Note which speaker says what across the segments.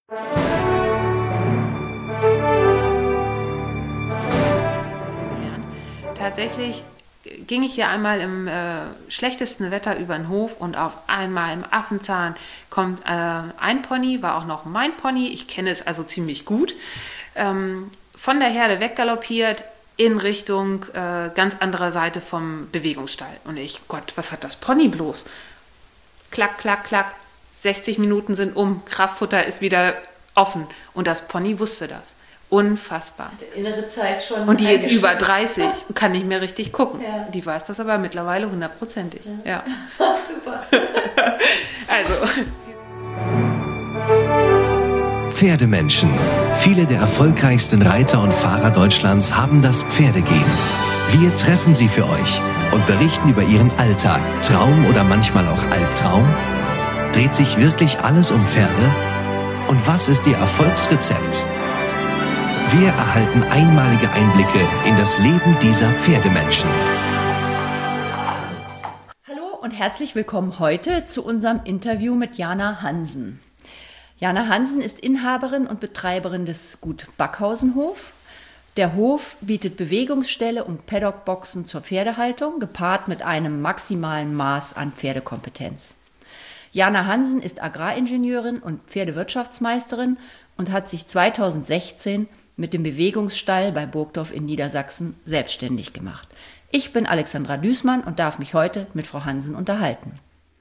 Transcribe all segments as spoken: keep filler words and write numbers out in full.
Speaker 1: Tatsächlich ging ich hier einmal im äh, schlechtesten Wetter über den Hof und auf einmal im Affenzahn kommt äh, ein Pony, war auch noch mein Pony, ich kenne es also ziemlich gut, ähm, von der Herde weggaloppiert in Richtung äh, ganz anderer Seite vom Bewegungsstall. Und ich, Gott, was hat das Pony bloß? Klack, klack, klack, sechzig Minuten sind um, Kraftfutter ist wieder offen und das Pony wusste das. Unfassbar.
Speaker 2: Die innere Zeit schon.
Speaker 1: Und die ist über dreißig, kann nicht mehr richtig gucken.
Speaker 2: Ja.
Speaker 1: Die weiß das aber mittlerweile hundertprozentig. Ja.
Speaker 2: Ja. Super.
Speaker 1: Also.
Speaker 3: Pferdemenschen. Viele der erfolgreichsten Reiter und Fahrer Deutschlands haben das Pferdegehen. Wir treffen sie für euch und berichten über ihren Alltag, Traum oder manchmal auch Albtraum. Dreht sich wirklich alles um Pferde? Und was ist ihr Erfolgsrezept? Wir erhalten einmalige Einblicke in das Leben dieser Pferdemenschen.
Speaker 2: Hallo und herzlich willkommen heute zu unserem Interview mit Jana Hansen. Jana Hansen ist Inhaberin und Betreiberin des Gut Backhausenhof. Der Hof bietet Bewegungsställe und Paddockboxen zur Pferdehaltung, gepaart mit einem maximalen Maß an Pferdekompetenz. Jana Hansen ist Agraringenieurin und Pferdewirtschaftsmeisterin und hat sich zweitausendsechzehn mit dem Bewegungsstall bei Burgdorf in Niedersachsen selbstständig gemacht. Ich bin Alexandra Düßmann und darf mich heute mit Frau Hansen unterhalten.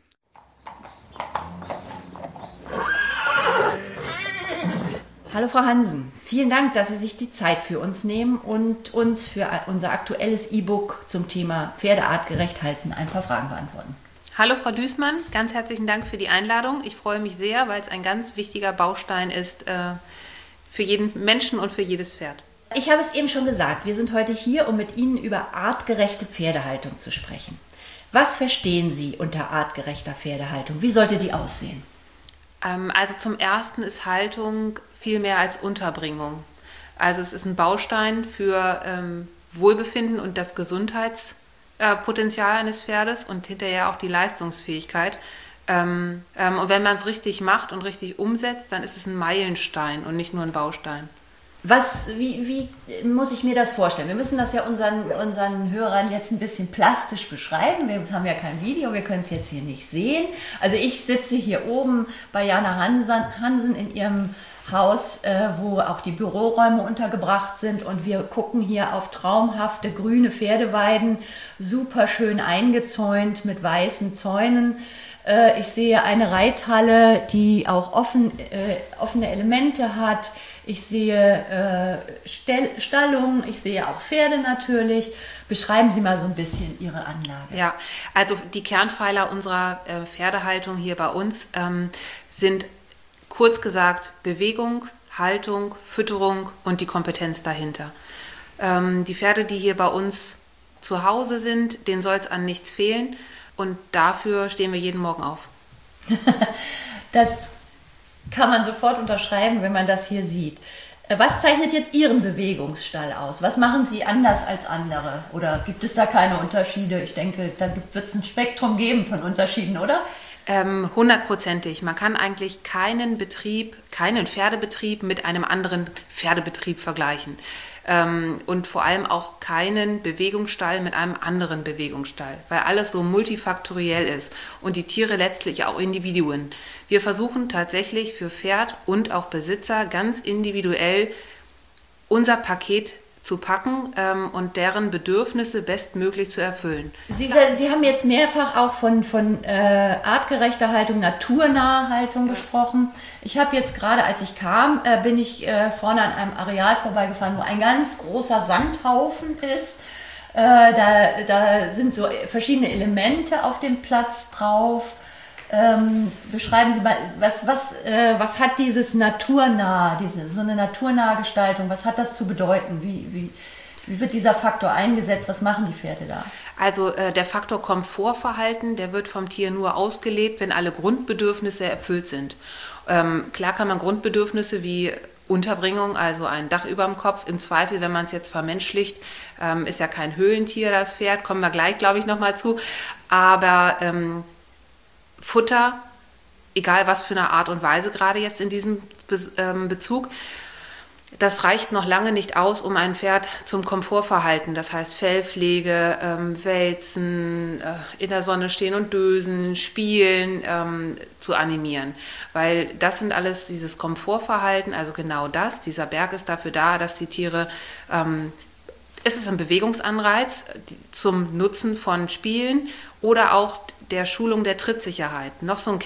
Speaker 2: Hallo Frau Hansen, vielen Dank, dass Sie sich die Zeit für uns nehmen und uns für unser aktuelles E-Book zum Thema Pferdeartgerecht halten ein paar Fragen beantworten.
Speaker 1: Hallo Frau Düßmann, ganz herzlichen Dank für die Einladung. Ich freue mich sehr, weil es ein ganz wichtiger Baustein ist äh, für jeden Menschen und für jedes Pferd.
Speaker 2: Ich habe es eben schon gesagt, wir sind heute hier, um mit Ihnen über artgerechte Pferdehaltung zu sprechen. Was verstehen Sie unter artgerechter Pferdehaltung? Wie sollte die aussehen?
Speaker 1: Ähm, also zum Ersten ist Haltung viel mehr als Unterbringung. Also es ist ein Baustein für ähm, Wohlbefinden und das Gesundheitspotenzial eines Pferdes und hinterher auch die Leistungsfähigkeit. Ähm, ähm, und wenn man es richtig macht und richtig umsetzt, dann ist es ein Meilenstein und nicht nur ein Baustein.
Speaker 2: Was, wie, wie muss ich mir das vorstellen? Wir müssen das ja unseren, unseren Hörern jetzt ein bisschen plastisch beschreiben. Wir haben ja kein Video, wir können es jetzt hier nicht sehen. Also ich sitze hier oben bei Jana Hansen, Hansen in ihrem Haus, äh, wo auch die Büroräume untergebracht sind und wir gucken hier auf traumhafte grüne Pferdeweiden, super schön eingezäunt mit weißen Zäunen. Äh, ich sehe eine Reithalle, die auch offen, äh, offene Elemente hat. Ich sehe äh, Stell, Stallungen, ich sehe auch Pferde natürlich. Beschreiben Sie mal so ein bisschen Ihre Anlage.
Speaker 1: Ja, also die Kernpfeiler unserer äh, Pferdehaltung hier bei uns ähm, sind kurz gesagt Bewegung, Haltung, Fütterung und die Kompetenz dahinter. Ähm, die Pferde, die hier bei uns zu Hause sind, denen soll es an nichts fehlen und dafür stehen wir jeden Morgen auf.
Speaker 2: Das kann man sofort unterschreiben, wenn man das hier sieht. Was zeichnet jetzt Ihren Bewegungsstall aus? Was machen Sie anders als andere? Oder gibt es da keine Unterschiede? Ich denke, da wird es ein Spektrum geben von Unterschieden, oder?
Speaker 1: Ähm, hundertprozentig. Man kann eigentlich keinen Betrieb, keinen Pferdebetrieb mit einem anderen Pferdebetrieb vergleichen. Ähm, und vor allem auch keinen Bewegungsstall mit einem anderen Bewegungsstall, weil alles so multifaktoriell ist und die Tiere letztlich auch Individuen. Wir versuchen tatsächlich für Pferd und auch Besitzer ganz individuell unser Paket zu packen ähm, und deren Bedürfnisse bestmöglich zu erfüllen.
Speaker 2: Sie, Sie haben jetzt mehrfach auch von, von äh, artgerechter Haltung, naturnaher Haltung ja. gesprochen. Ich habe jetzt gerade, als ich kam, äh, bin ich äh, vorne an einem Areal vorbeigefahren, wo ein ganz großer Sandhaufen ist. Äh, da, da sind so verschiedene Elemente auf dem Platz drauf. Ähm, beschreiben Sie mal, was, was, äh, was hat dieses naturnah, diese, so eine naturnahe Gestaltung, was hat das zu bedeuten? Wie, wie, wie wird dieser Faktor eingesetzt? Was machen die Pferde da?
Speaker 1: Also äh, der Faktor Komfortverhalten, der wird vom Tier nur ausgelebt, wenn alle Grundbedürfnisse erfüllt sind. Ähm, klar kann man Grundbedürfnisse wie Unterbringung, also ein Dach über dem Kopf, im Zweifel, wenn man es jetzt vermenschlicht, ähm, ist ja kein Höhlentier, das Pferd, kommen wir gleich, glaube ich, nochmal zu, aber ähm, Futter, egal was für eine Art und Weise gerade jetzt in diesem Bezug. Das reicht noch lange nicht aus, um ein Pferd zum Komfortverhalten, das heißt Fellpflege, ähm, Wälzen, äh, in der Sonne stehen und dösen, spielen, ähm, zu animieren. Weil das sind alles dieses Komfortverhalten, also genau das. Dieser Berg ist dafür da, dass die Tiere, ähm, es ist ein Bewegungsanreiz zum Nutzen von Spielen oder auch der Schulung der Trittsicherheit. Noch so ein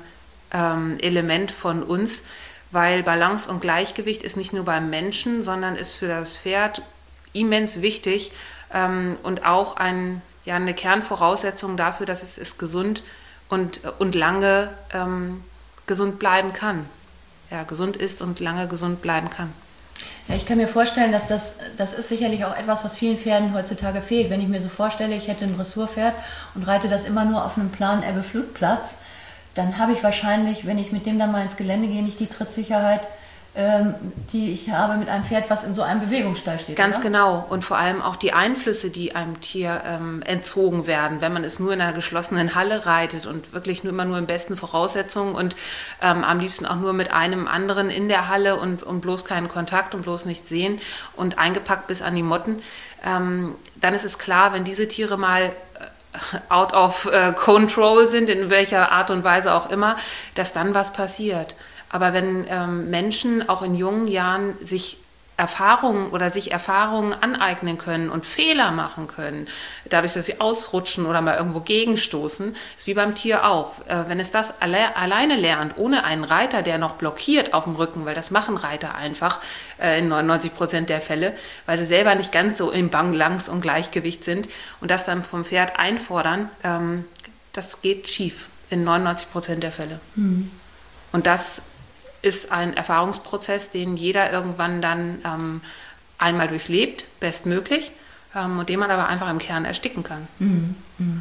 Speaker 1: Kernelement ähm, von uns. Weil Balance und Gleichgewicht ist nicht nur beim Menschen, sondern ist für das Pferd immens wichtig ähm, und auch ein, ja, eine Kernvoraussetzung dafür, dass es, es gesund und, und lange ähm, gesund bleiben kann. Ja, gesund ist und lange gesund bleiben kann.
Speaker 2: Ja, ich kann mir vorstellen, dass das, das ist sicherlich auch etwas, was vielen Pferden heutzutage fehlt. Wenn ich mir so vorstelle, ich hätte ein Dressurpferd und reite das immer nur auf einem planen Ebbe-Flut-Platz, dann habe ich wahrscheinlich, wenn ich mit dem dann mal ins Gelände gehe, nicht die Trittsicherheit, ähm, die ich habe mit einem Pferd, was in so einem Bewegungsstall steht.
Speaker 1: Ganz
Speaker 2: oder?
Speaker 1: genau. Und vor allem auch die Einflüsse, die einem Tier ähm, entzogen werden, wenn man es nur in einer geschlossenen Halle reitet und wirklich nur immer nur in besten Voraussetzungen und ähm, am liebsten auch nur mit einem anderen in der Halle und, und bloß keinen Kontakt und bloß nicht sehen und eingepackt bis an die Motten. Ähm, dann ist es klar, wenn diese Tiere mal out of uh, control sind, in welcher Art und Weise auch immer, dass dann was passiert. Aber wenn ähm, Menschen auch in jungen Jahren sich Erfahrungen oder sich Erfahrungen aneignen können und Fehler machen können, dadurch, dass sie ausrutschen oder mal irgendwo gegenstoßen, ist wie beim Tier auch. Äh, wenn es das alle, alleine lernt, ohne einen Reiter, der noch blockiert auf dem Rücken, weil das machen Reiter einfach äh, in neunundneunzig Prozent der Fälle, weil sie selber nicht ganz so im Balance und Gleichgewicht sind und das dann vom Pferd einfordern, ähm, das geht schief in neunundneunzig Prozent der Fälle. Mhm. Und das ist ein Erfahrungsprozess, den jeder irgendwann dann ähm, einmal durchlebt, bestmöglich, ähm, und den man aber einfach im Kern ersticken kann.
Speaker 2: Mhm.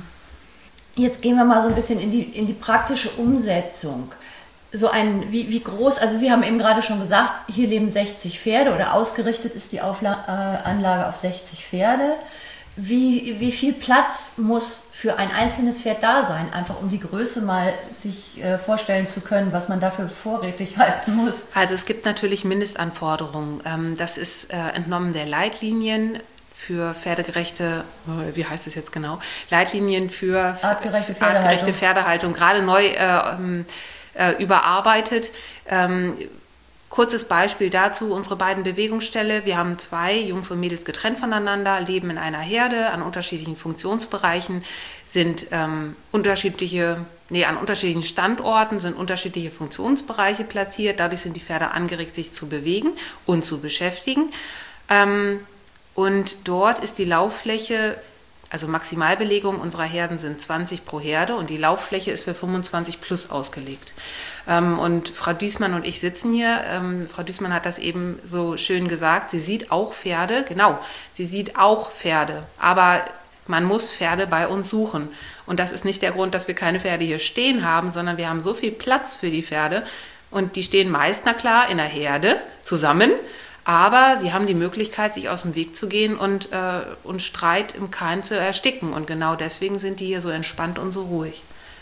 Speaker 2: Jetzt gehen wir mal so ein bisschen in die, in die praktische Umsetzung. So ein, wie, wie groß, also Sie haben eben gerade schon gesagt, hier leben sechzig Pferde oder ausgerichtet ist die Aufla- äh, Anlage auf sechzig Pferde. Wie, wie viel Platz muss für ein einzelnes Pferd da sein, einfach um die Größe mal sich äh, vorstellen zu können, was man dafür vorrätig halten muss?
Speaker 1: Also es gibt natürlich Mindestanforderungen. Ähm, das ist äh, entnommen der Leitlinien für pferdegerechte, wie heißt es jetzt genau, Leitlinien für
Speaker 2: artgerechte Pferdehaltung,
Speaker 1: artgerechte Pferdehaltung gerade neu äh, äh, überarbeitet. Ähm, Kurzes Beispiel dazu, unsere beiden Bewegungsställe. Wir haben zwei, Jungs und Mädels getrennt voneinander, leben in einer Herde an unterschiedlichen Funktionsbereichen, sind ähm, unterschiedliche, nee, an unterschiedlichen Standorten, sind unterschiedliche Funktionsbereiche platziert. Dadurch sind die Pferde angeregt, sich zu bewegen und zu beschäftigen. Ähm, und dort ist die Lauffläche, also Maximalbelegung unserer Herden sind zwanzig pro Herde und die Lauffläche ist für fünfundzwanzig plus ausgelegt. Ähm, und Frau Düßmann und ich sitzen hier. Ähm, Frau Düßmann hat das eben so schön gesagt. Sie sieht auch Pferde, genau, sie sieht auch Pferde, aber man muss Pferde bei uns suchen. Und das ist nicht der Grund, dass wir keine Pferde hier stehen haben, sondern wir haben so viel Platz für die Pferde und die stehen meist, na klar, in der Herde zusammen. Aber sie haben die Möglichkeit, sich aus dem Weg zu gehen und, äh, und Streit im Keim zu ersticken. Und genau deswegen sind die hier so entspannt und so ruhig.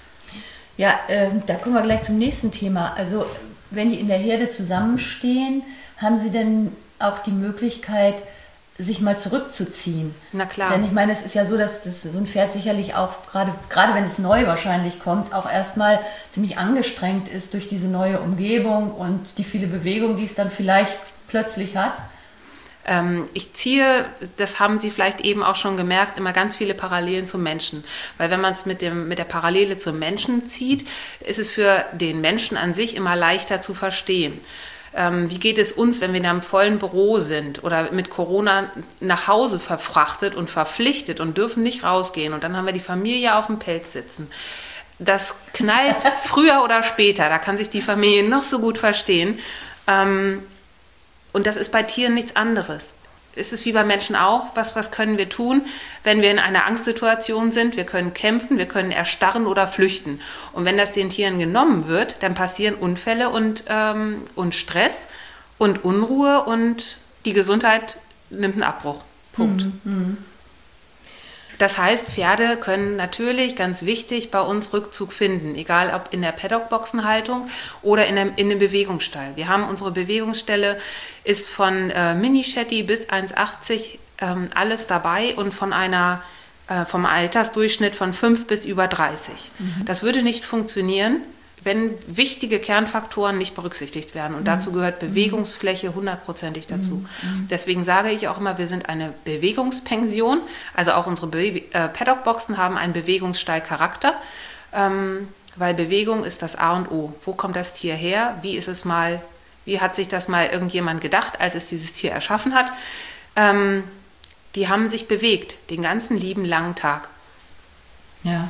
Speaker 2: Ja, äh, da kommen wir gleich zum nächsten Thema. Also wenn die in der Herde zusammenstehen, haben sie denn auch die Möglichkeit, sich mal zurückzuziehen?
Speaker 1: Na klar.
Speaker 2: Denn ich meine, es ist ja so, dass das, so ein Pferd sicherlich auch, gerade, gerade wenn es neu wahrscheinlich kommt, auch erstmal ziemlich angestrengt ist durch diese neue Umgebung und die viele Bewegung, die es dann vielleicht plötzlich hat?
Speaker 1: Ähm, ich ziehe, das haben Sie vielleicht eben auch schon gemerkt, immer ganz viele Parallelen zum Menschen. Weil wenn man es mit dem, mit der Parallele zum Menschen zieht, ist es für den Menschen an sich immer leichter zu verstehen. Ähm, wie geht es uns, wenn wir in einem vollen Büro sind oder mit Corona nach Hause verfrachtet und verpflichtet und dürfen nicht rausgehen und dann haben wir die Familie auf dem Pelz sitzen. Das knallt früher oder später, da kann sich die Familie noch so gut verstehen. Ähm, Und das ist bei Tieren nichts anderes. Es ist wie bei Menschen auch. Was, was können wir tun, wenn wir in einer Angstsituation sind? Wir können kämpfen, wir können erstarren oder flüchten. Und wenn das den Tieren genommen wird, dann passieren Unfälle und, ähm, und Stress und Unruhe und die Gesundheit nimmt einen Abbruch. Punkt.
Speaker 2: Mhm.
Speaker 1: Das heißt, Pferde können natürlich, ganz wichtig, bei uns Rückzug finden, egal ob in der Paddock-Boxenhaltung oder in, der, in dem Bewegungsstall. Wir haben unsere Bewegungsstelle, ist von äh, Mini-Shetty bis eins achtzig ähm, alles dabei und von einer, äh, vom Altersdurchschnitt von fünf bis über dreißig. Mhm. Das würde nicht funktionieren, wenn wichtige Kernfaktoren nicht berücksichtigt werden. Und mhm. dazu gehört Bewegungsfläche hundertprozentig dazu. Mhm. Deswegen sage ich auch immer, wir sind eine Bewegungspension. Also auch unsere Be- äh, Paddock-Boxen haben einen Bewegungsstall-Charakter, ähm, weil Bewegung ist das A und O. Wo kommt das Tier her? Wie ist es mal, wie hat sich das mal irgendjemand gedacht, als es dieses Tier erschaffen hat? Ähm, die haben sich bewegt, den ganzen lieben langen Tag.
Speaker 2: Ja.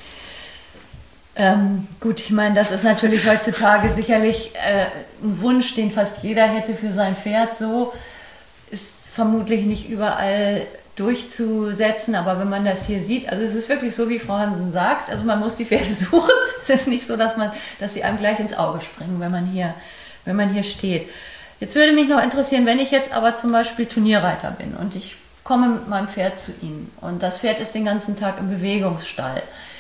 Speaker 2: Ähm, gut, ich meine, das ist natürlich heutzutage sicherlich äh, ein Wunsch, den fast jeder hätte für sein Pferd. So ist vermutlich nicht überall durchzusetzen, aber wenn man das hier sieht, also es ist wirklich so, wie Frau Hansen sagt, also man muss die Pferde suchen. Es ist nicht so, dass man, dass sie einem gleich ins Auge springen, wenn man hier, wenn man hier steht. Jetzt würde mich noch interessieren, wenn ich jetzt aber zum Beispiel Turnierreiter bin und ich komme mit meinem Pferd zu Ihnen und das Pferd ist den ganzen Tag im Bewegungsstall.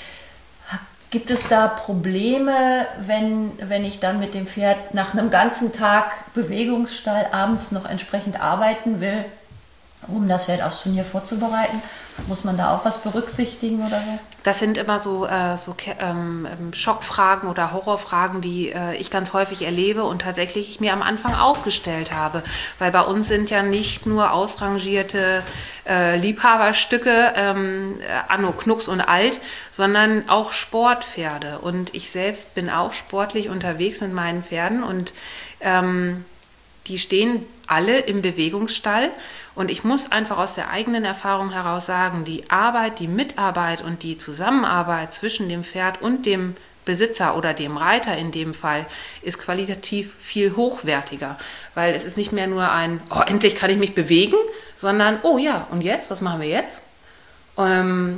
Speaker 2: Gibt es da Probleme, wenn, wenn ich dann mit dem Pferd nach einem ganzen Tag Bewegungsstall abends noch entsprechend arbeiten will, um das Pferd aufs Turnier vorzubereiten? Muss man da auch was berücksichtigen oder so?
Speaker 1: Das sind immer so, äh, so ähm, Schockfragen oder Horrorfragen, die äh, ich ganz häufig erlebe und tatsächlich ich mir am Anfang auch gestellt habe. Weil bei uns sind ja nicht nur ausrangierte äh, Liebhaberstücke, ähm, Anno Knucks und Alt, sondern auch Sportpferde. Und ich selbst bin auch sportlich unterwegs mit meinen Pferden und ähm, die stehen alle im Bewegungsstall. Und ich muss einfach aus der eigenen Erfahrung heraus sagen, die Arbeit, die Mitarbeit und die Zusammenarbeit zwischen dem Pferd und dem Besitzer oder dem Reiter in dem Fall ist qualitativ viel hochwertiger. Weil es ist nicht mehr nur ein, oh, endlich kann ich mich bewegen, sondern, oh ja, und jetzt? Was machen wir jetzt? Ähm,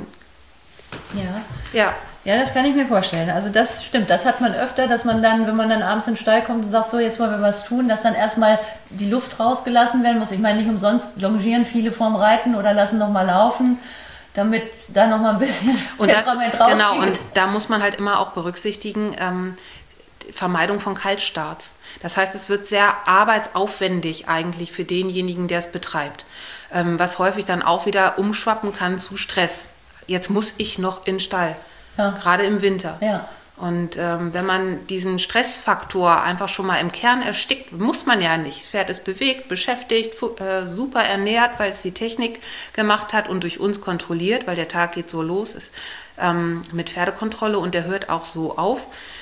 Speaker 2: ja.
Speaker 1: Ja.
Speaker 2: Ja, das kann ich mir vorstellen. Also das stimmt. Das hat man öfter, dass man dann, wenn man dann abends in den Stall kommt und sagt, so jetzt wollen wir was tun, dass dann erstmal die Luft rausgelassen werden muss. Ich meine, nicht umsonst longieren viele vorm Reiten oder lassen noch mal laufen, damit da noch mal ein bisschen
Speaker 1: und
Speaker 2: Temperament
Speaker 1: das,
Speaker 2: rausgeht.
Speaker 1: Genau, und da muss man halt immer auch berücksichtigen, ähm, Vermeidung von Kaltstarts. Das heißt, es wird sehr arbeitsaufwendig eigentlich für denjenigen, der es betreibt, ähm, was häufig dann auch wieder umschwappen kann zu Stress. Jetzt muss ich noch in den Stall. Ja. Gerade im Winter.
Speaker 2: Ja.
Speaker 1: Und ähm, wenn man diesen Stressfaktor einfach schon mal im Kern erstickt, muss man ja nicht. Das Pferd ist bewegt, beschäftigt, äh, super ernährt, weil es die Technik gemacht hat und durch uns kontrolliert, weil der Tag geht so los, ist ähm, mit Pferdekontrolle und der hört auch so auf.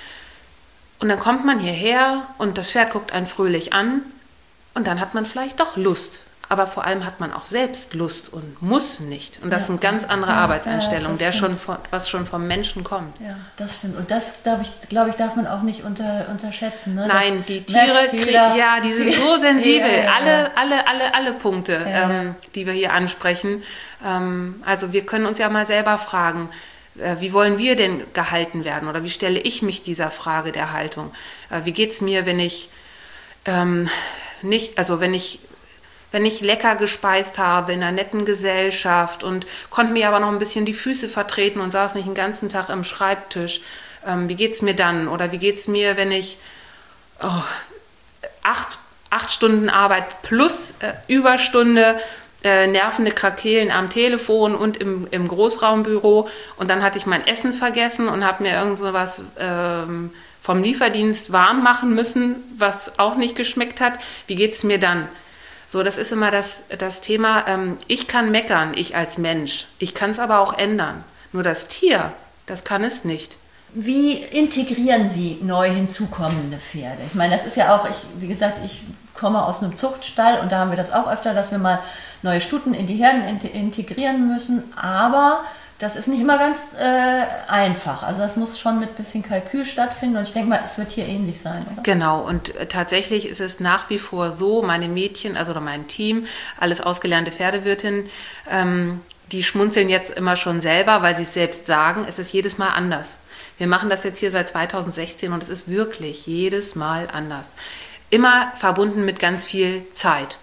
Speaker 1: Und dann kommt man hierher und das Pferd guckt einen fröhlich an und dann hat man vielleicht doch Lust. Aber vor allem hat man auch selbst Lust und muss nicht. Und das ja. ist eine ganz andere ja, Arbeitseinstellung, ja, der schon von, was schon vom Menschen kommt.
Speaker 2: Ja, das stimmt. Und das, darf ich, glaube ich, darf man auch nicht unter, unterschätzen. Ne?
Speaker 1: Nein, das die Tiere, krieg, ja, die sind so sensibel. Ja, ja, alle, ja. alle, alle, alle Punkte, ja, ähm, ja. die wir hier ansprechen. Ähm, also wir können uns ja mal selber fragen, äh, wie wollen wir denn gehalten werden? Oder wie stelle ich mich dieser Frage der Haltung? Äh, wie geht es mir, wenn ich ähm, nicht, also wenn ich wenn ich lecker gespeist habe in einer netten Gesellschaft und konnte mir aber noch ein bisschen die Füße vertreten und saß nicht den ganzen Tag am Schreibtisch. Ähm, wie geht's mir dann? Oder wie geht's mir, wenn ich oh, acht, acht Stunden Arbeit plus äh, Überstunde, äh, nervende Krakeelen am Telefon und im, im Großraumbüro und dann hatte ich mein Essen vergessen und habe mir irgend so was ähm, vom Lieferdienst warm machen müssen, was auch nicht geschmeckt hat. Wie geht's mir dann? So, das ist immer das, das Thema, ähm, ich kann meckern, ich als Mensch. Ich kann es aber auch ändern. Nur das Tier, das kann es nicht.
Speaker 2: Wie integrieren Sie neu hinzukommende Pferde? Ich meine, das ist ja auch, ich, wie gesagt, ich komme aus einem Zuchtstall und da haben wir das auch öfter, dass wir mal neue Stuten in die Herden integrieren müssen. Aber das ist nicht immer ganz äh, einfach. Also das muss schon mit ein bisschen Kalkül stattfinden und ich denke mal, es wird hier ähnlich sein, oder?
Speaker 1: Genau, und äh, tatsächlich ist es nach wie vor so, meine Mädchen, also oder mein Team, alles ausgelernte Pferdewirtinnen, ähm, die schmunzeln jetzt immer schon selber, weil sie es selbst sagen, es ist jedes Mal anders. Wir machen das jetzt hier seit zweitausendsechzehn und es ist wirklich jedes Mal anders. Immer verbunden mit ganz viel Zeit.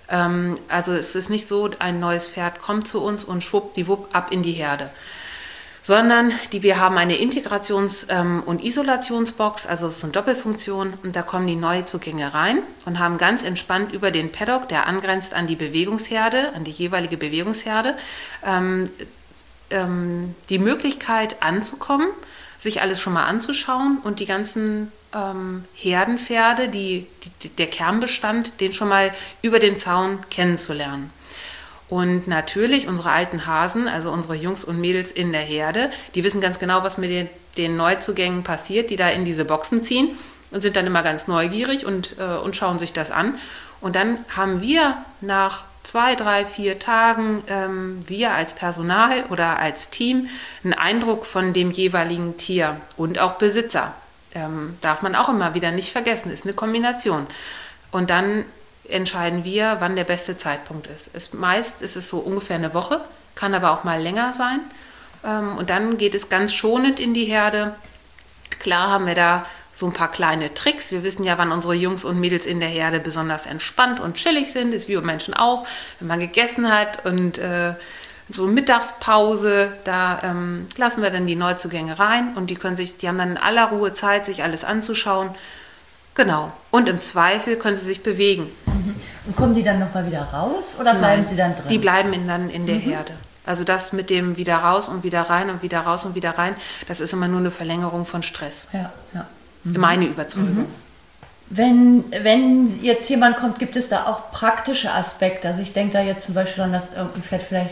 Speaker 1: Ähm, also es ist nicht so, ein neues Pferd kommt zu uns und schwuppdiwupp ab in die Herde. Sondern die, wir haben eine Integrations- ähm, und Isolationsbox, also es ist eine Doppelfunktion und da kommen die Neuzugänge rein und haben ganz entspannt über den Paddock, der angrenzt an die Bewegungsherde, an die jeweilige Bewegungsherde, ähm, ähm, die Möglichkeit anzukommen, sich alles schon mal anzuschauen und die ganzen ähm, Herdenpferde, die, die, der Kernbestand, den schon mal über den Zaun kennenzulernen. Und natürlich unsere alten Hasen, also unsere Jungs und Mädels in der Herde, die wissen ganz genau, was mit den, den Neuzugängen passiert, die da in diese Boxen ziehen und sind dann immer ganz neugierig und, äh, und schauen sich das an. Und dann haben wir nach zwei, drei, vier Tagen, ähm, wir als Personal oder als Team, einen Eindruck von dem jeweiligen Tier und auch Besitzer. Ähm, darf man auch immer wieder nicht vergessen, ist eine Kombination. Und dann entscheiden wir, wann der beste Zeitpunkt ist. ist. Meist ist es so ungefähr eine Woche, kann aber auch mal länger sein. Ähm, und dann geht es ganz schonend in die Herde. Klar haben wir da so ein paar kleine Tricks. Wir wissen ja, wann unsere Jungs und Mädels in der Herde besonders entspannt und chillig sind. Ist wie bei Menschen auch, wenn man gegessen hat und äh, so Mittagspause, da ähm, lassen wir dann die Neuzugänge rein und die können sich, die haben dann in aller Ruhe Zeit, sich alles anzuschauen. Genau. Und im Zweifel können sie sich bewegen.
Speaker 2: Und kommen die dann nochmal wieder raus oder bleiben
Speaker 1: Nein,
Speaker 2: sie dann drin?
Speaker 1: Die bleiben in, dann in der mhm. Herde. Also das mit dem wieder raus und wieder rein und wieder raus und wieder rein, das ist immer nur eine Verlängerung von Stress.
Speaker 2: Ja, ja. Mhm.
Speaker 1: Meine Überzeugung.
Speaker 2: Mhm. Wenn, wenn jetzt jemand kommt, gibt es da auch praktische Aspekte? Also ich denke da jetzt zum Beispiel an, dass irgendein Pferd vielleicht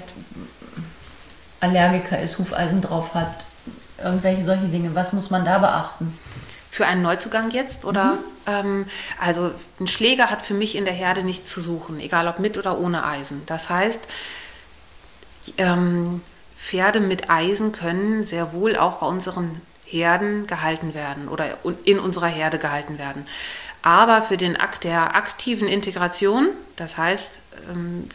Speaker 2: Allergiker ist, Hufeisen drauf hat, irgendwelche solche Dinge. Was muss man da beachten?
Speaker 1: Für einen Neuzugang jetzt? Oder? Mhm. Ähm, also ein Schläger hat für mich in der Herde nichts zu suchen, egal ob mit oder ohne Eisen. Das heißt, ähm, Pferde mit Eisen können sehr wohl auch bei unseren Herden gehalten werden oder in unserer Herde gehalten werden. Aber für den Akt der aktiven Integration, das heißt ähm,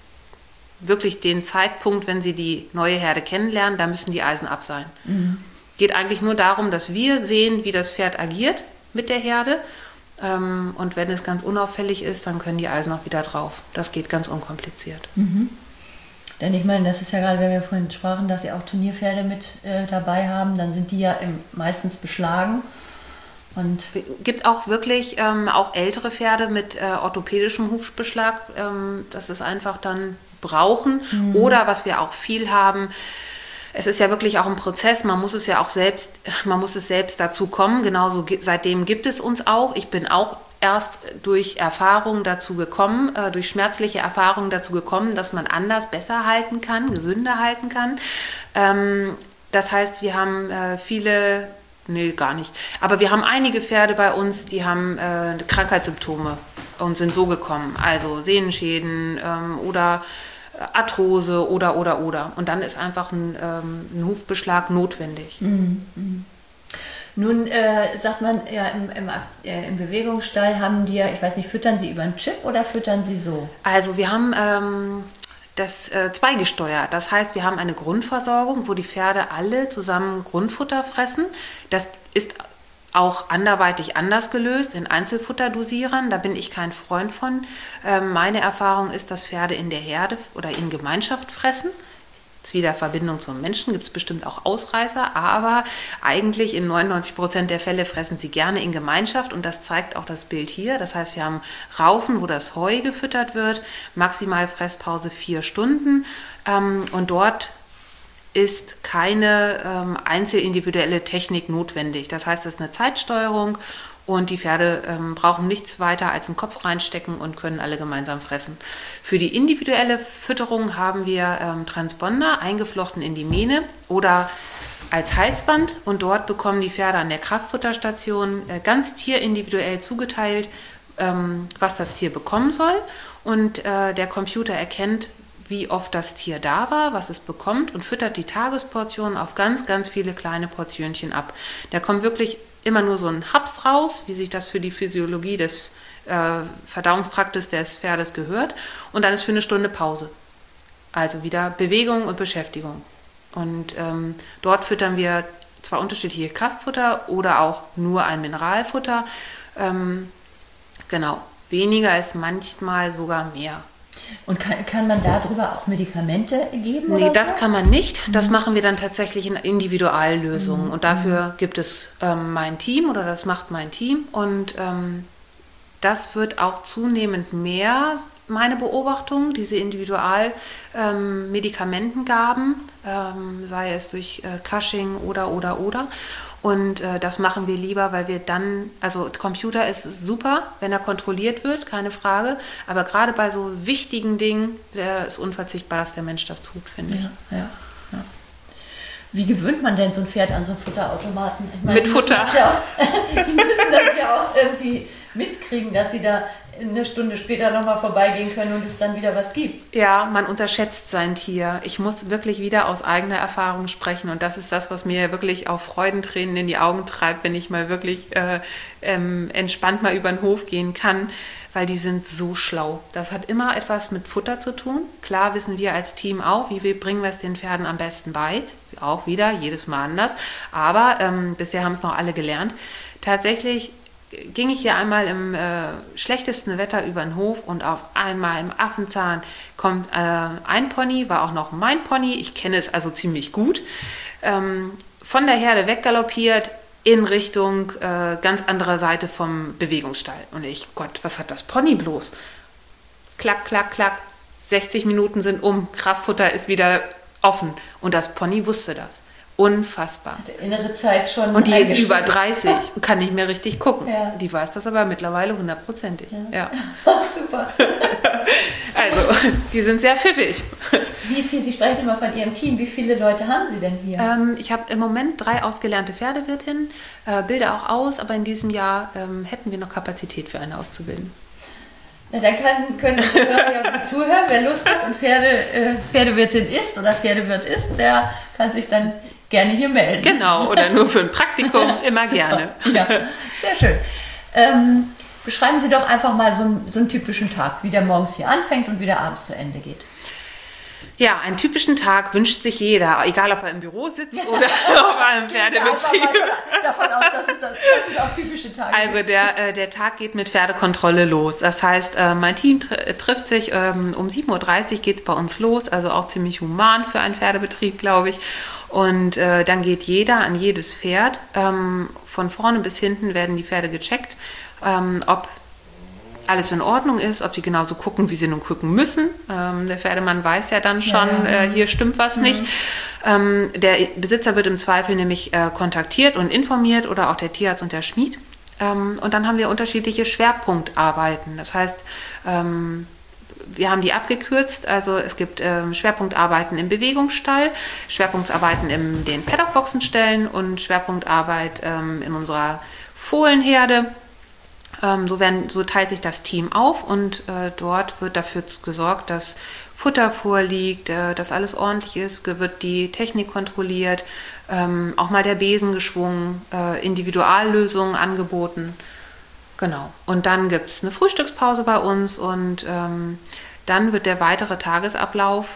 Speaker 1: wirklich den Zeitpunkt, wenn sie die neue Herde kennenlernen, da müssen die Eisen ab sein. Mhm. Geht eigentlich nur darum, dass wir sehen, wie das Pferd agiert mit der Herde. Ähm, und wenn es ganz unauffällig ist, dann können die Eisen auch wieder drauf. Das geht ganz unkompliziert.
Speaker 2: Mhm. Denn ich meine, das ist ja gerade, wenn wir vorhin sprachen, dass Sie auch Turnierpferde mit äh, dabei haben, dann sind die ja im, meistens beschlagen. Und
Speaker 1: gibt auch wirklich ähm, auch ältere Pferde mit äh, orthopädischem Hufbeschlag, ähm, das ist einfach dann brauchen. Mhm. Oder was wir auch viel haben, es ist ja wirklich auch ein Prozess, man muss es ja auch selbst, man muss es selbst dazu kommen, genauso seitdem gibt es uns auch. Ich bin auch erst durch Erfahrungen dazu gekommen, äh, durch schmerzliche Erfahrungen dazu gekommen, dass man anders, besser halten kann, gesünder halten kann. Ähm, das heißt, wir haben äh, viele, nee, gar nicht, aber wir haben einige Pferde bei uns, die haben äh, Krankheitssymptome und sind so gekommen, also Sehnenschäden ähm, oder Arthrose oder, oder, oder. Und dann ist einfach ein, ähm, ein Hufbeschlag notwendig.
Speaker 2: Mhm. Nun äh, sagt man, ja, im, im, äh, im Bewegungsstall haben die ja, ich weiß nicht, füttern sie über einen Chip oder füttern sie so?
Speaker 1: Also wir haben ähm, das äh, zweigesteuert. Das heißt, wir haben eine Grundversorgung, wo die Pferde alle zusammen Grundfutter fressen. Das ist auch anderweitig anders gelöst, in Einzelfutterdosierern, da bin ich kein Freund von. Ähm, meine Erfahrung ist, dass Pferde in der Herde oder in Gemeinschaft fressen. Jetzt wieder Verbindung zum Menschen, gibt es bestimmt auch Ausreißer, aber eigentlich in neunundneunzig Prozent der Fälle fressen sie gerne in Gemeinschaft und das zeigt auch das Bild hier. Das heißt, wir haben Raufen, wo das Heu gefüttert wird, maximal Fresspause vier Stunden ähm, und dort ist keine ähm, einzelindividuelle Technik notwendig. Das heißt, es ist eine Zeitsteuerung und die Pferde ähm, brauchen nichts weiter als einen Kopf reinstecken und können alle gemeinsam fressen. Für die individuelle Fütterung haben wir ähm, Transponder eingeflochten in die Mähne oder als Halsband und dort bekommen die Pferde an der Kraftfutterstation äh, ganz tierindividuell zugeteilt, ähm, was das Tier bekommen soll und äh, der Computer erkennt, wie oft das Tier da war, was es bekommt und füttert die Tagesportionen auf ganz, ganz viele kleine Portionchen ab. Da kommt wirklich immer nur so ein Haps raus, wie sich das für die Physiologie des äh, Verdauungstraktes des Pferdes gehört und dann ist für eine Stunde Pause. Also wieder Bewegung und Beschäftigung. Und ähm, dort füttern wir zwar unterschiedliche Kraftfutter oder auch nur ein Mineralfutter. Ähm, genau. Weniger ist manchmal sogar mehr.
Speaker 2: Und kann, kann man darüber auch Medikamente geben?
Speaker 1: Nee,
Speaker 2: oder
Speaker 1: das
Speaker 2: so?
Speaker 1: kann man nicht. Das mhm. machen wir dann tatsächlich in Individuallösungen.
Speaker 2: Mhm.
Speaker 1: Und dafür gibt es ähm, mein Team oder das macht mein Team. Und ähm, das wird auch zunehmend mehr, meine Beobachtung, diese Individualmedikamentengaben, ähm, ähm, sei es durch äh, Cushing oder, oder, oder. Und äh, das machen wir lieber, weil wir dann, also Computer ist super, wenn er kontrolliert wird, keine Frage. Aber gerade bei so wichtigen Dingen, der ist unverzichtbar, dass der Mensch das tut, finde ich.
Speaker 2: Ja, ja, ja. Wie gewöhnt man denn so ein Pferd an so einen Futterautomaten? Ich meine,
Speaker 1: Mit Futter.
Speaker 2: Die, ja auch, die müssen das ja auch irgendwie mitkriegen, dass sie da eine Stunde später nochmal vorbeigehen können und es dann wieder was gibt.
Speaker 1: Ja, man unterschätzt sein Tier. Ich muss wirklich wieder aus eigener Erfahrung sprechen und das ist das, was mir wirklich auch Freudentränen in die Augen treibt, wenn ich mal wirklich äh, ähm, entspannt mal über den Hof gehen kann, weil die sind so schlau. Das hat immer etwas mit Futter zu tun. Klar wissen wir als Team auch, wie wir bringen wir es den Pferden am besten bei. Auch wieder, jedes Mal anders. Aber ähm, bisher haben es noch alle gelernt. Tatsächlich ging ich hier einmal im äh, schlechtesten Wetter über den Hof und auf einmal im Affenzahn kommt äh, ein Pony, war auch noch mein Pony, ich kenne es also ziemlich gut, ähm, von der Herde weggaloppiert in Richtung äh, ganz anderer Seite vom Bewegungsstall. Und ich, Gott, was hat das Pony bloß? Klack, klack, klack, sechzig Minuten sind um, Kraftfutter ist wieder offen und das Pony wusste das. Unfassbar.
Speaker 2: Die innere Zeit schon.
Speaker 1: Und die ist über dreißig und kann nicht mehr richtig gucken.
Speaker 2: Ja.
Speaker 1: Die weiß das aber mittlerweile hundertprozentig. Ja.
Speaker 2: Ja. Super.
Speaker 1: Also, die sind sehr pfiffig.
Speaker 2: Wie viel, Sie sprechen immer von Ihrem Team, wie viele Leute haben Sie denn hier?
Speaker 1: Ähm, ich habe im Moment drei ausgelernte Pferdewirtinnen, äh, bilde auch aus, aber in diesem Jahr ähm, hätten wir noch Kapazität für eine auszubilden.
Speaker 2: Na, dann kann, können die Hörer ja gut zuhören. Wer Lust hat und Pferde, äh, Pferdewirtin ist oder Pferdewirt ist, der kann sich dann gerne hier melden.
Speaker 1: Genau, oder nur für ein Praktikum, immer gerne.
Speaker 2: Ja, sehr schön. Ähm, beschreiben Sie doch einfach mal so einen, so einen typischen Tag, wie der morgens hier anfängt und wie der abends zu Ende geht.
Speaker 1: Ja, einen typischen Tag wünscht sich jeder, egal ob er im Büro sitzt oder ob er im Pferdebetrieb.
Speaker 2: Davon aus, dass es, das, das ist auch typische Tage.
Speaker 1: Also der, äh, der Tag geht mit Pferdekontrolle los. Das heißt, äh, mein Team tr- trifft sich, ähm, um sieben Uhr dreißig geht es bei uns los, also auch ziemlich human für einen Pferdebetrieb, glaube ich. Und äh, dann geht jeder an jedes Pferd. Ähm, von vorne bis hinten werden die Pferde gecheckt, ähm, ob alles in Ordnung ist, ob die genauso gucken, wie sie nun gucken müssen. Ähm, der Pferdemann weiß ja dann schon, ja, ja. Äh, hier stimmt was mhm. nicht. Ähm, der Besitzer wird im Zweifel nämlich äh, kontaktiert und informiert oder auch der Tierarzt und der Schmied. Ähm, und dann haben wir unterschiedliche Schwerpunktarbeiten. Das heißt, ähm, wir haben die abgekürzt, also es gibt ähm, Schwerpunktarbeiten im Bewegungsstall, Schwerpunktarbeiten in den Paddockboxenstellen und Schwerpunktarbeit ähm, in unserer Fohlenherde. Ähm, so, werden, so teilt sich das Team auf und äh, dort wird dafür gesorgt, dass Futter vorliegt, äh, dass alles ordentlich ist, wird die Technik kontrolliert, ähm, auch mal der Besen geschwungen, äh, Individuallösungen angeboten. Genau. Und dann gibt es eine Frühstückspause bei uns und ähm, dann wird der weitere Tagesablauf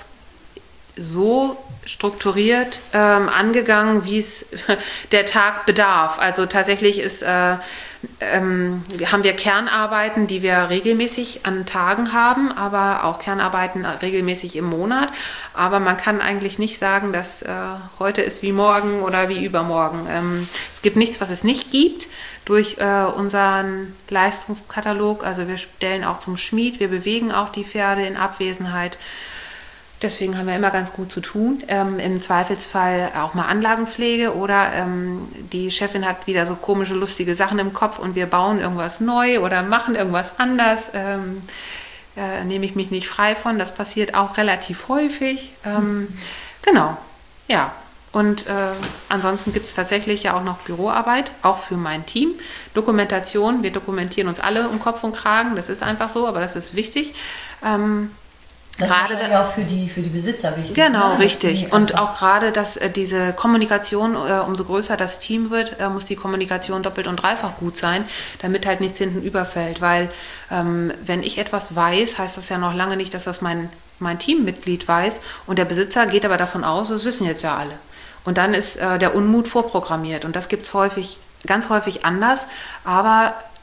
Speaker 1: so strukturiert ähm, angegangen, wie es der Tag bedarf. Also tatsächlich ist, äh, ähm, haben wir Kernarbeiten, die wir regelmäßig an Tagen haben, aber auch Kernarbeiten regelmäßig im Monat. Aber man kann eigentlich nicht sagen, dass äh, heute ist wie morgen oder wie übermorgen. Ähm, es gibt nichts, was es nicht gibt durch äh, unseren Leistungskatalog. Also wir stellen auch zum Schmied, wir bewegen auch die Pferde in Abwesenheit. Deswegen haben wir immer ganz gut zu tun. Ähm, im Zweifelsfall auch mal Anlagenpflege oder ähm, die Chefin hat wieder so komische, lustige Sachen im Kopf und wir bauen irgendwas neu oder machen irgendwas anders. Ähm, äh, nehme ich mich nicht frei von. Das passiert auch relativ häufig. Ähm, genau, ja. Und äh, ansonsten gibt es tatsächlich ja auch noch Büroarbeit, auch für mein Team. Dokumentation, wir dokumentieren uns alle um Kopf und Kragen. Das ist einfach so, aber das ist wichtig. Ähm,
Speaker 2: Das gerade ist auch für die, für die Besitzer wichtig.
Speaker 1: Genau,
Speaker 2: ne?
Speaker 1: richtig. Und auch gerade, dass äh, diese Kommunikation, äh, umso größer das Team wird, äh, muss die Kommunikation doppelt und dreifach gut sein, damit halt nichts hinten überfällt. Weil ähm, wenn ich etwas weiß, heißt das ja noch lange nicht, dass das mein, mein Teammitglied weiß. Und der Besitzer geht aber davon aus, das wissen jetzt ja alle. Und dann ist äh, der Unmut vorprogrammiert. Und das gibt es häufig, ganz häufig anders. Aber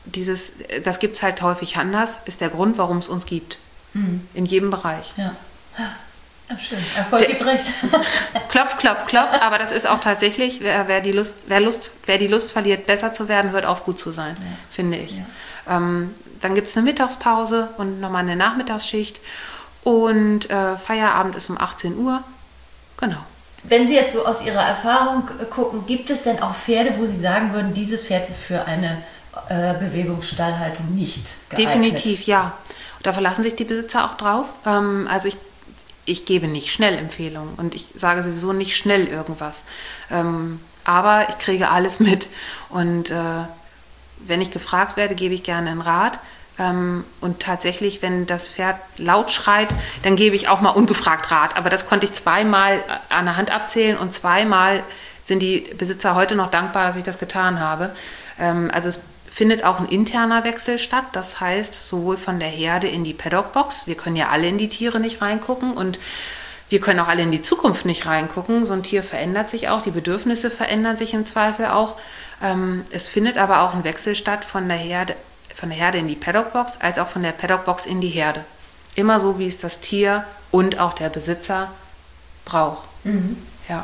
Speaker 1: dieses, das gibt es halt häufig anders, ist der Grund, warum es uns gibt. Mhm. In jedem Bereich.
Speaker 2: Ja. Ja, schön. Erfolg gibt recht.
Speaker 1: Klopf, klopf, klopf. Aber das ist auch tatsächlich, wer, wer, die Lust, wer, Lust, wer die Lust verliert, besser zu werden, hört auf, gut zu sein, ja. finde ich. Ja. Ähm, dann gibt es eine Mittagspause und nochmal eine Nachmittagsschicht. Und äh, Feierabend ist um achtzehn Uhr. Genau.
Speaker 2: Wenn Sie jetzt so aus Ihrer Erfahrung gucken, gibt es denn auch Pferde, wo Sie sagen würden, dieses Pferd ist für eine äh, Bewegungsstallhaltung nicht geeignet?
Speaker 1: Definitiv, ja. Und da verlassen sich die Besitzer auch drauf. Ähm, also ich Ich gebe nicht schnell Empfehlungen und ich sage sowieso nicht schnell irgendwas. Ähm, aber ich kriege alles mit. Und äh, wenn ich gefragt werde, gebe ich gerne einen Rat. Ähm, und tatsächlich, wenn das Pferd laut schreit, dann gebe ich auch mal ungefragt Rat. Aber das konnte ich zweimal an der Hand abzählen und zweimal sind die Besitzer heute noch dankbar, dass ich das getan habe. Ähm, also es findet auch ein interner Wechsel statt, das heißt sowohl von der Herde in die Paddockbox, wir können ja alle in die Tiere nicht reingucken und wir können auch alle in die Zukunft nicht reingucken, so ein Tier verändert sich auch, die Bedürfnisse verändern sich im Zweifel auch. Es findet aber auch ein Wechsel statt von der Herde, von der Herde in die Paddockbox, als auch von der Paddockbox in die Herde. Immer so, wie es das Tier und auch der Besitzer braucht. Mhm. Ja.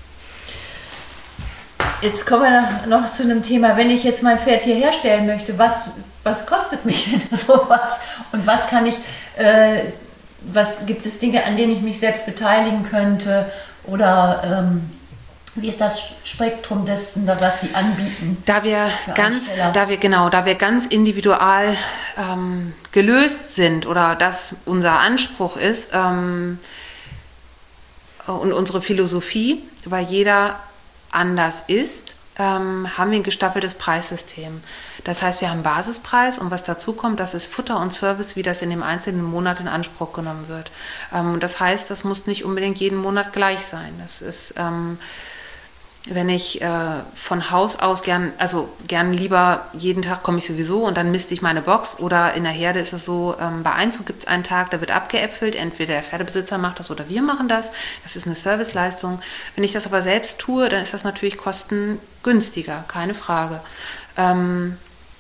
Speaker 2: Jetzt kommen wir noch zu einem Thema, wenn ich jetzt mein Pferd hier herstellen möchte, was, was kostet mich denn sowas? Und was kann ich, äh, was gibt es Dinge, an denen ich mich selbst beteiligen könnte? Oder ähm, wie ist das Spektrum dessen, was Sie anbieten?
Speaker 1: Da wir ganz, da wir, genau, da wir ganz individual ähm, gelöst sind oder das unser Anspruch ist ähm, und unsere Philosophie, weil jeder anders ist, ähm, haben wir ein gestaffeltes Preissystem. Das heißt, wir haben einen Basispreis und was dazu kommt, das ist Futter und Service, wie das in dem einzelnen Monat in Anspruch genommen wird. Ähm, das heißt, das muss nicht unbedingt jeden Monat gleich sein. Das ist, ähm, wenn ich äh, von Haus aus gern, also gern lieber jeden Tag komme ich sowieso und dann misste ich meine Box oder in der Herde ist es so, ähm, bei Einzug gibt es einen Tag, da wird abgeäpfelt, entweder der Pferdebesitzer macht das oder wir machen das, das ist eine Serviceleistung. Wenn ich das aber selbst tue, dann ist das natürlich kostengünstiger, keine Frage. Ähm,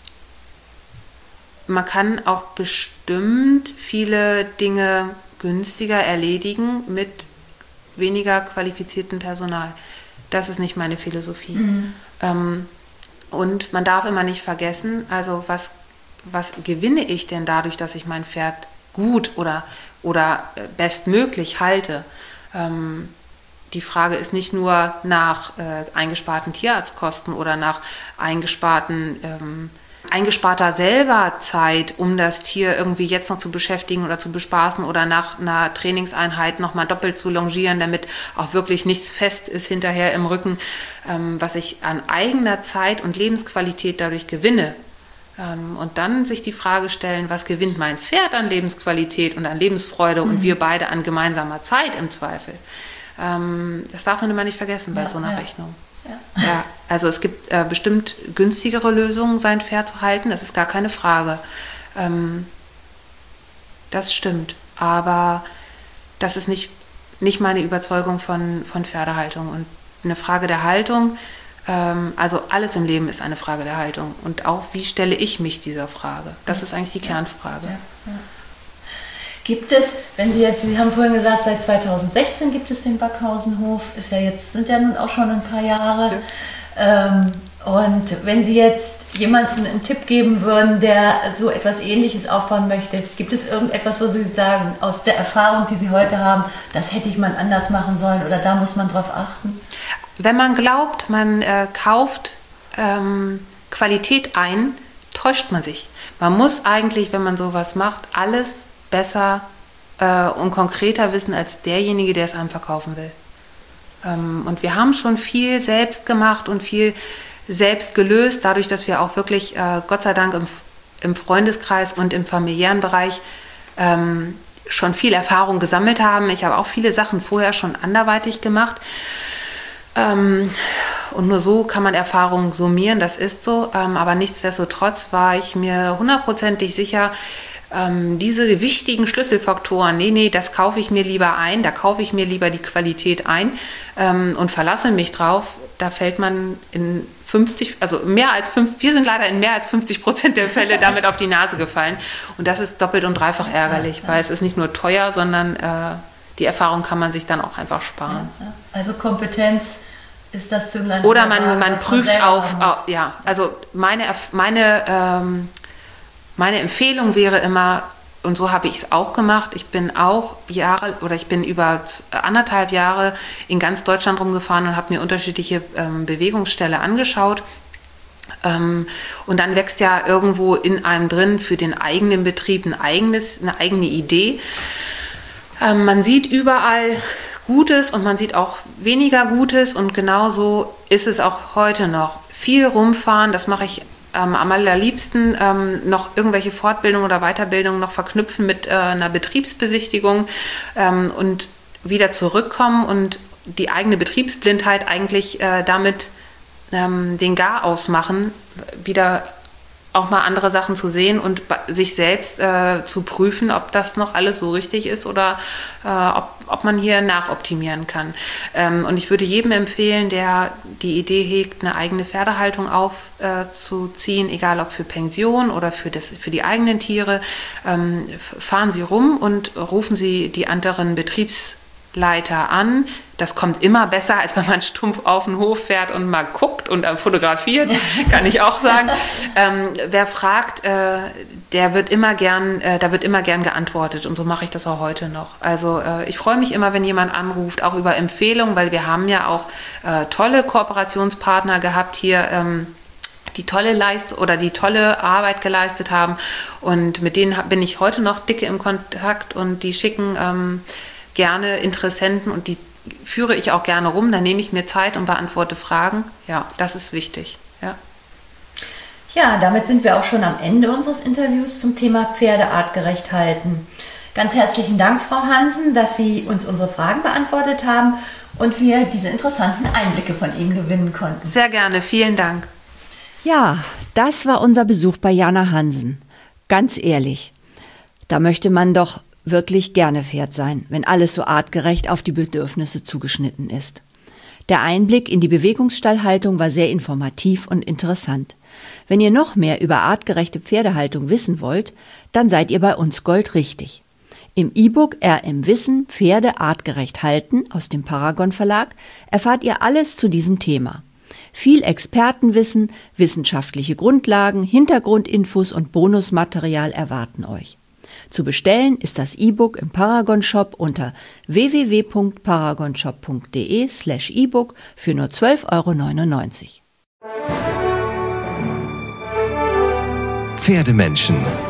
Speaker 1: man kann auch bestimmt viele Dinge günstiger erledigen mit weniger qualifiziertem Personal. Das ist nicht meine Philosophie. Mhm. Ähm, und man darf immer nicht vergessen, also was, was gewinne ich denn dadurch, dass ich mein Pferd gut oder, oder bestmöglich halte? Ähm, die Frage ist nicht nur nach äh, eingesparten Tierarztkosten oder nach eingesparten ähm, eingesparter selber Zeit, um das Tier irgendwie jetzt noch zu beschäftigen oder zu bespaßen oder nach einer Trainingseinheit nochmal doppelt zu longieren, damit auch wirklich nichts fest ist hinterher im Rücken, ähm, was ich an eigener Zeit und Lebensqualität dadurch gewinne. Ähm, und dann sich die Frage stellen, was gewinnt mein Pferd an Lebensqualität und an Lebensfreude mhm. und wir beide an gemeinsamer Zeit im Zweifel. Ähm, das darf man immer nicht vergessen bei ja, so einer ja. Rechnung. Ja. ja, also es gibt äh, bestimmt günstigere Lösungen, sein Pferd zu halten, das ist gar keine Frage. Ähm, das stimmt, aber das ist nicht, nicht meine Überzeugung von, von Pferdehaltung. Und eine Frage der Haltung, ähm, also alles im Leben ist eine Frage der Haltung. Und auch, wie stelle ich mich dieser Frage? Das ist eigentlich die Kernfrage.
Speaker 2: Ja, ja. Gibt es, wenn Sie jetzt, Sie haben vorhin gesagt, seit zweitausendsechzehn gibt es den Backhausenhof, ist ja jetzt, sind ja nun auch schon ein paar Jahre. Ja. Ähm, und wenn Sie jetzt jemandem einen Tipp geben würden, der so etwas Ähnliches aufbauen möchte, gibt es irgendetwas, wo Sie sagen, aus der Erfahrung, die Sie heute haben, das hätte ich mal anders machen sollen oder da muss man drauf achten?
Speaker 1: Wenn man glaubt, man äh, kauft ähm, Qualität ein, täuscht man sich. Man muss eigentlich, wenn man sowas macht, alles besser äh, und konkreter wissen als derjenige, der es einem verkaufen will. Ähm, und wir haben schon viel selbst gemacht und viel selbst gelöst, dadurch, dass wir auch wirklich, äh, Gott sei Dank, im, im Freundeskreis und im familiären Bereich ähm, schon viel Erfahrung gesammelt haben. Ich habe auch viele Sachen vorher schon anderweitig gemacht. Ähm, und nur so kann man Erfahrungen summieren, das ist so. Ähm, aber nichtsdestotrotz war ich mir hundertprozentig sicher, ähm, diese wichtigen Schlüsselfaktoren, nee, nee, das kaufe ich mir lieber ein, da kaufe ich mir lieber die Qualität ein ähm, und verlasse mich drauf, da fällt man in fünfzig, also mehr als fünf, wir sind leider in mehr als fünfzig Prozent der Fälle damit auf die Nase gefallen. Und das ist doppelt und dreifach ärgerlich, ja, ja. weil es ist nicht nur teuer, sondern äh, die Erfahrung kann man sich dann auch einfach sparen.
Speaker 2: Ja, ja. Also Kompetenz ist das Zünglein.
Speaker 1: Oder man, man prüft man auf, auf, ja, also meine, meine, ähm, meine Empfehlung wäre immer, und so habe ich es auch gemacht. Ich bin auch Jahre oder ich bin über anderthalb Jahre in ganz Deutschland rumgefahren und habe mir unterschiedliche ähm, Bewegungsställe angeschaut. Ähm, und dann wächst ja irgendwo in einem drin für den eigenen Betrieb ein eigenes, eine eigene Idee. Ähm, man sieht überall Gutes und man sieht auch weniger Gutes und genauso ist es auch heute noch. Viel rumfahren, das mache ich Ähm, am allerliebsten ähm, noch irgendwelche Fortbildungen oder Weiterbildungen noch verknüpfen mit äh, einer Betriebsbesichtigung ähm, und wieder zurückkommen und die eigene Betriebsblindheit eigentlich äh, damit ähm, den Gar ausmachen, wieder auch mal andere Sachen zu sehen und sich selbst äh, zu prüfen, ob das noch alles so richtig ist oder äh, ob, ob man hier nachoptimieren kann. Ähm, und ich würde jedem empfehlen, der die Idee hegt, eine eigene Pferdehaltung aufzuziehen, äh, egal ob für Pension oder für, das, für die eigenen Tiere, ähm, fahren Sie rum und rufen Sie die anderen Betriebsleiter an. Das kommt immer besser, als wenn man stumpf auf den Hof fährt und mal guckt und fotografiert, kann ich auch sagen. Ähm, wer fragt, äh, der wird immer gern, äh, da wird immer gern geantwortet und so mache ich das auch heute noch. Also äh, ich freue mich immer, wenn jemand anruft, auch über Empfehlungen, weil wir haben ja auch äh, tolle Kooperationspartner gehabt hier, ähm, die tolle Leist oder die tolle Arbeit geleistet haben und mit denen bin ich heute noch dicke im Kontakt und die schicken ähm, gerne Interessenten und die führe ich auch gerne rum, dann nehme ich mir Zeit und beantworte Fragen. Ja, das ist wichtig. Ja.
Speaker 2: Ja, damit sind wir auch schon am Ende unseres Interviews zum Thema Pferde artgerecht halten. Ganz herzlichen Dank, Frau Hansen, dass Sie uns unsere Fragen beantwortet haben und wir diese interessanten Einblicke von Ihnen gewinnen konnten.
Speaker 1: Sehr gerne, vielen Dank.
Speaker 2: Ja, das war unser Besuch bei Jana Hansen. Ganz ehrlich, da möchte man doch wirklich gerne Pferd sein, wenn alles so artgerecht auf die Bedürfnisse zugeschnitten ist. Der Einblick in die Bewegungsstallhaltung war sehr informativ und interessant. Wenn ihr noch mehr über artgerechte Pferdehaltung wissen wollt, dann seid ihr bei uns goldrichtig. Im E-Book R M Wissen Pferde artgerecht halten aus dem Paragon Verlag erfahrt ihr alles zu diesem Thema. Viel Expertenwissen, wissenschaftliche Grundlagen, Hintergrundinfos und Bonusmaterial erwarten euch. Zu bestellen ist das E-Book im Paragon Shop unter w w w punkt paragonshop punkt d e slash e-book für nur zwölf Euro neunundneunzig.
Speaker 3: Pferdemenschen.